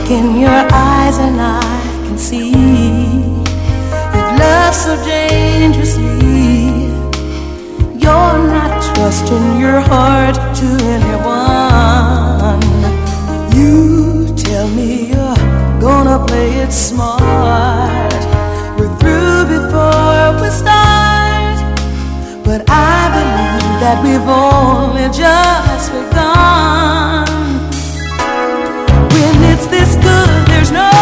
look in your eyes and I can see you've loved so dangerously. You're not trusting your heart to anyone. You tell me you're gonna play it smart. We're through before we start, but I believe that we've only just begun. When it's this good, there's no